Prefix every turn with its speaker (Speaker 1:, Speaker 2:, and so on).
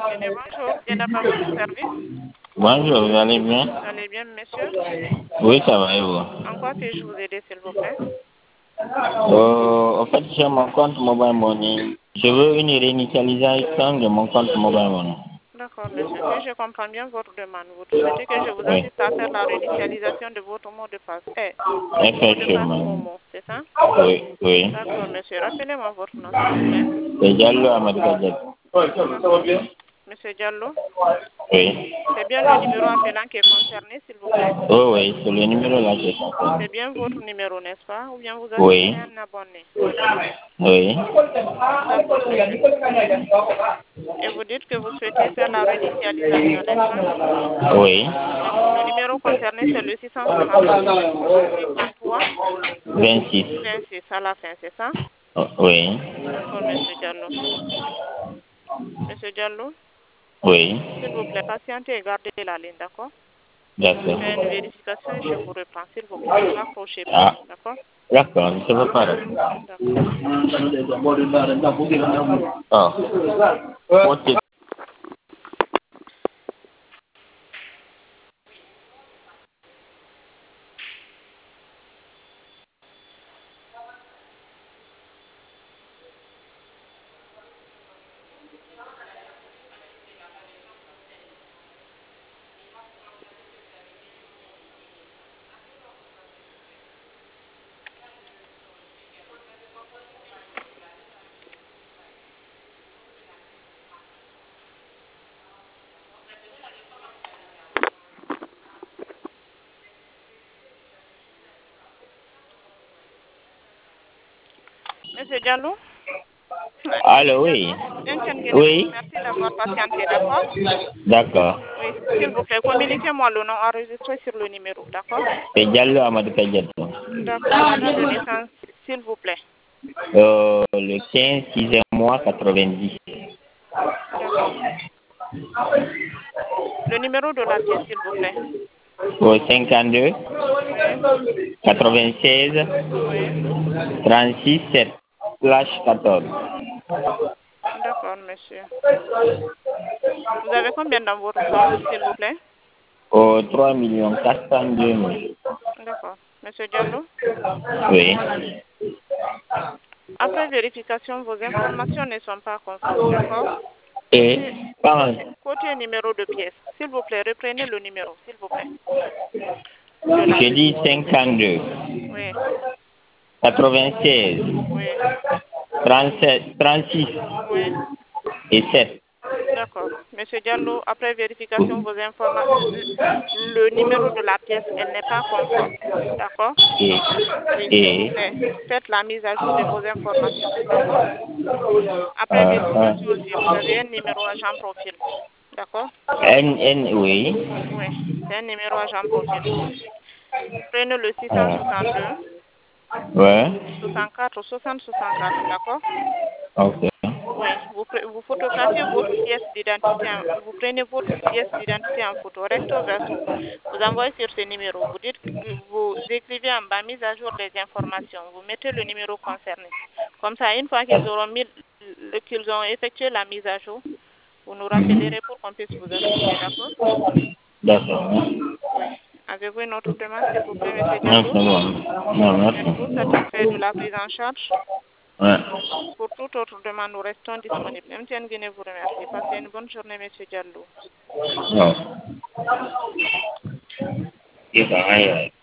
Speaker 1: Guinée, bonjour. Bien à votre service.
Speaker 2: Bonjour, vous allez bien?
Speaker 1: Vous allez bien, monsieur?
Speaker 2: Oui, ça va et vous?
Speaker 1: En quoi puis-je vous aider, s'il vous plaît?
Speaker 2: En fait, j'ai mon compte Mobile Money. Je veux une réinitialisation de mon compte Mobile Money.
Speaker 1: D'accord, monsieur. Si je comprends bien votre demande, vous souhaitez que je vous
Speaker 2: Oui,
Speaker 1: assiste à faire la réinitialisation de votre mot de passe. Votre mot de passe
Speaker 2: effectivement.
Speaker 1: Momo, c'est ça?
Speaker 2: Oui, oui.
Speaker 1: D'accord, monsieur. Rappelez-moi votre nom, s'il vous plaît.
Speaker 2: C'est Diallo Ahmed Gadget.
Speaker 1: D'accord. Monsieur Diallo,
Speaker 2: Oui.
Speaker 1: c'est bien le numéro appelant qui est concerné, s'il vous plaît?
Speaker 2: Oh oui, c'est le numéro là que je
Speaker 1: C'est bien votre numéro, n'est-ce pas? Ou bien vous assistez
Speaker 2: Oui,
Speaker 1: à un abonné?
Speaker 2: oui.
Speaker 1: D'accord, monsieur. Et vous dites que vous souhaitez faire la réinitialisation, n'est-ce pas?
Speaker 2: Oui.
Speaker 1: D'accord. Le numéro concerné, c'est le 663
Speaker 2: 26.
Speaker 1: 26 à la fin, c'est ça?
Speaker 2: Oh, oui.
Speaker 1: D'accord, monsieur Diallo. Monsieur Diallo,
Speaker 2: Oui.
Speaker 1: s'il vous plaît, patientez et gardez la ligne, d'accord? Je
Speaker 2: D'accord.
Speaker 1: fais une vérification et je vous reprends, s'il vous plaît. Ne raccrochez pas,
Speaker 2: Ah,
Speaker 1: d'accord?
Speaker 2: d'accord, je ne veux pas.
Speaker 1: D'accord.
Speaker 2: Oh. Ok.
Speaker 1: Monsieur Diallo?
Speaker 2: Allô,
Speaker 1: Monsieur
Speaker 2: oui.
Speaker 1: Diallo, Etienne Guéné vous
Speaker 2: Oui.
Speaker 1: remercie d'avoir patienté, d'accord?
Speaker 2: D'accord.
Speaker 1: Oui, s'il vous plaît, communiquez-moi le nom enregistré sur le numéro, d'accord?
Speaker 2: C'est Diallo Ahmed Gadjet.
Speaker 1: D'accord. La date de naissance, s'il vous plaît.
Speaker 2: Le 15 6e mois 90.
Speaker 1: D'accord. Le numéro de la pièce, s'il vous plaît.
Speaker 2: Au 52
Speaker 1: Oui,
Speaker 2: 96
Speaker 1: oui.
Speaker 2: 36 7 slash 14.
Speaker 1: D'accord, monsieur. Vous avez combien dans votre compte, s'il vous plaît?
Speaker 2: 3 402 000.
Speaker 1: D'accord. Monsieur Diallo,
Speaker 2: Oui.
Speaker 1: après vérification, vos informations ne sont pas conformes, d'accord?
Speaker 2: Et
Speaker 1: Si,
Speaker 2: pas
Speaker 1: côté numéro de pièce, s'il vous plaît, reprenez le numéro, s'il vous plaît, de la
Speaker 2: je
Speaker 1: pièce.
Speaker 2: dis 52
Speaker 1: Oui,
Speaker 2: 96
Speaker 1: oui,
Speaker 2: 37 36
Speaker 1: oui.
Speaker 2: et 7.
Speaker 1: D'accord. Monsieur Diallo, après vérification, vos informations, le numéro de la pièce, elle n'est pas conforme. D'accord?
Speaker 2: Et,
Speaker 1: Oui, s'il vous
Speaker 2: et
Speaker 1: plaît, faites la mise à jour de vos informations. D'accord? Après
Speaker 2: euh, euh,
Speaker 1: vérification aussi, vous avez un numéro agent profil. D'accord?
Speaker 2: oui.
Speaker 1: Oui, c'est un numéro agent profil. Prenez le
Speaker 2: Euh,
Speaker 1: 662
Speaker 2: ouais.
Speaker 1: 64 60 64. D'accord?
Speaker 2: Ok.
Speaker 1: Oui, vous photographiez votre pièce d'identité, vous prenez votre pièce d'identité en photo, recto verso. Vous envoyez sur ce numéro. Vous dites, vous écrivez en bas mise à jour des informations. Vous mettez le numéro concerné. Comme ça, une fois qu'ils auront qu'ils ont effectué la mise à jour, vous nous rappellerez pour qu'on puisse vous assister, d'accord?
Speaker 2: D'accord.
Speaker 1: Oui. Avez-vous une autre demande, s'il vous plaît, Monsieur
Speaker 2: Non, c'est
Speaker 1: Diallo?
Speaker 2: bon. Non, merci.
Speaker 1: Êtes-vous satisfait de la prise en charge?
Speaker 2: Ouais.
Speaker 1: Pour toute autre demande, nous restons disponibles. MTN Guinée vous remercie. Passez une bonne journée, Monsieur Diallo.
Speaker 2: Non. Et pareil,